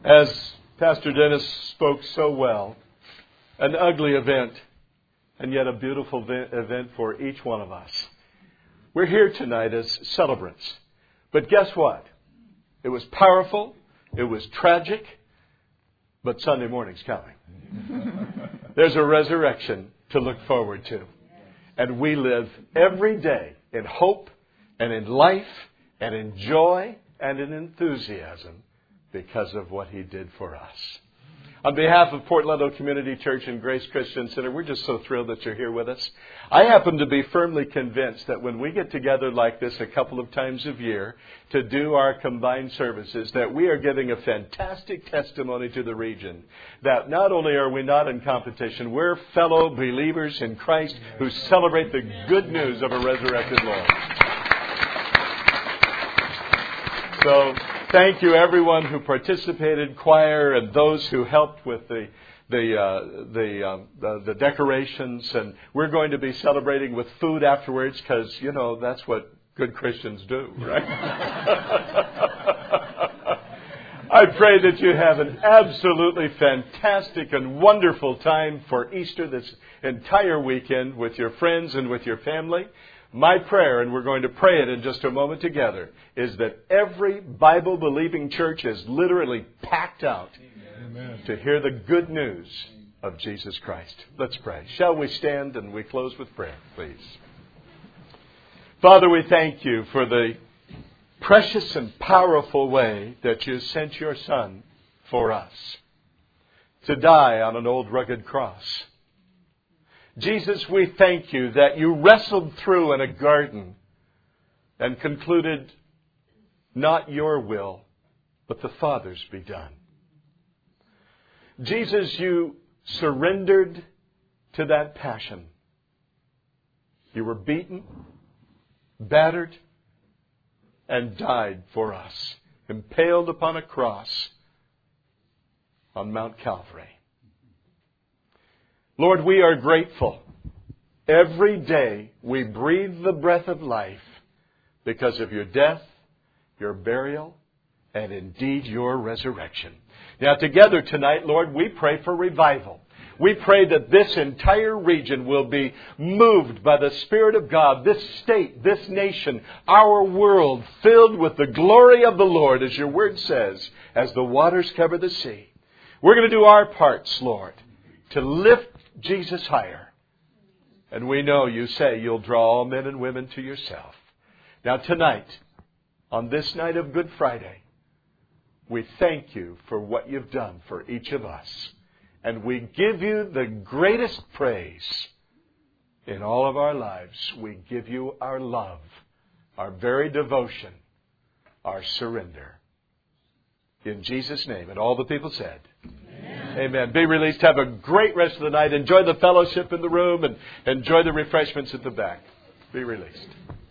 As Pastor Dennis spoke so well, an ugly event, and yet a beautiful event for each one of us. We're here tonight as celebrants. But guess what? It was powerful, it was tragic, but Sunday morning's coming. There's a resurrection to look forward to. And we live every day in hope and in life and in joy and in enthusiasm because of what He did for us. On behalf of Port Ludlow Community Church and Grace Christian Center, we're just so thrilled that you're here with us. I happen to be firmly convinced that when we get together like this a couple of times a year to do our combined services, that we are giving a fantastic testimony to the region. That not only are we not in competition, we're fellow believers in Christ who celebrate the good news of a resurrected Lord. So, thank you, everyone who participated, choir, and those who helped with the decorations. And we're going to be celebrating with food afterwards because, you know, that's what good Christians do, right? I pray that you have an absolutely fantastic and wonderful time for Easter this entire weekend with your friends and with your family. My prayer, and we're going to pray it in just a moment together, is that every Bible-believing church is literally packed out to hear the good news of Jesus Christ. Let's pray. Shall we stand and we close with prayer, please? Father, we thank you for the precious and powerful way that you sent your Son for us to die on an old rugged cross. Jesus, we thank you that you wrestled through in a garden and concluded, not your will, but the Father's be done. Jesus, you surrendered to that passion. You were beaten, battered, and died for us, impaled upon a cross on Mount Calvary. Lord, we are grateful. Every day we breathe the breath of life because of your death, your burial, and indeed your resurrection. Now together tonight, Lord, we pray for revival. We pray that this entire region will be moved by the Spirit of God, this state, this nation, our world, filled with the glory of the Lord, as your word says, as the waters cover the sea. We're going to do our parts, Lord, to lift Jesus higher. And we know you say you'll draw all men and women to yourself. Now tonight, on this night of Good Friday, we thank you for what you've done for each of us. And we give you the greatest praise in all of our lives. We give you our love, our very devotion, our surrender. In Jesus' name. And all the people said, Amen. Be released. Have a great rest of the night. Enjoy the fellowship in the room and enjoy the refreshments at the back. Be released.